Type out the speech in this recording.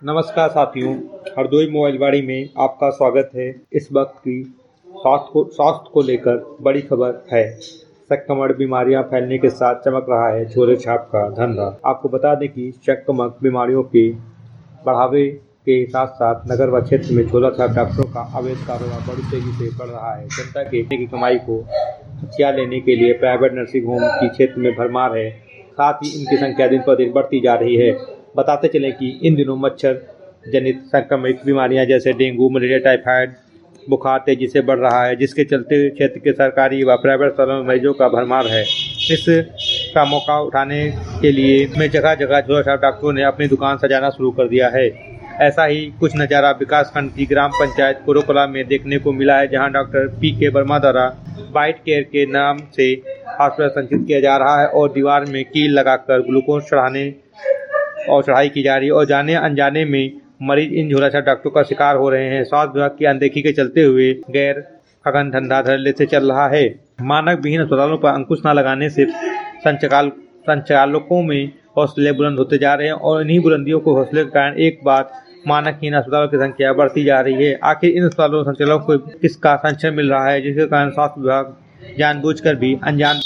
नमस्कार साथियों, हरदोई मोबाइलवाड़ी में आपका स्वागत है। इस वक्त की स्वास्थ्य को लेकर बड़ी खबर है। संक्रमण बीमारियां फैलने के साथ चमक रहा है झोले छाप का धंधा। आपको बता दें कि संक्रमण बीमारियों के बढ़ावे के साथ साथ नगर व क्षेत्र में झोला छाप डॉक्टरों का अवैध कारोबार बड़ी तेजी से बढ़ रहा है। जनता की कमाई को हथिया लेने के लिए प्राइवेट नर्सिंग होम की क्षेत्र में भरमार है। साथ ही इनकी संख्या दिन पर दिन बढ़ती जा रही है। बताते चलें कि इन दिनों मच्छर जनित संक्रमित बीमारियां जैसे डेंगू, मलेरिया, टाइफाइड बुखार तेजी से बढ़ रहा है, जिसके चलते क्षेत्र के सरकारी व प्राइवेट अस्पतालों में मरीजों का भरमार है। इस का मौका उठाने के लिए में जगह जगह झोला छाप डॉक्टरों ने अपनी दुकान सजाना शुरू कर दिया है। ऐसा ही कुछ नज़ारा विकासखंड की ग्राम पंचायत कुरोकला में देखने को मिला है, जहां डॉक्टर पी.के. वर्मा द्वारा बाइट केयर के नाम से हॉस्पिटल संचालित किया जा रहा है और दीवार में कील लगाकर ग्लूकोज चढ़ाई की जा रही है और जाने अनजाने में मरीज इन झोला छाप डॉक्टरों का शिकार हो रहे हैं। स्वास्थ्य विभाग की अनदेखी के चलते हुए गैर खगन धंधा धड़ल्ले से चल रहा है। मानक विहीन अस्पतालों पर अंकुश न लगाने से संचालकों में हौसले बुलंद होते जा रहे हैं और इन्हीं बुलंदियों को हौसले के कारण एक बार मानकहीन अस्पतालों की संख्या बढ़ती जा रही है। आखिर इन अस्पतालों संचालकों को किसका संरक्षण मिल रहा है, जिसके कारण स्वास्थ्य विभाग जानबूझकर भी अनजान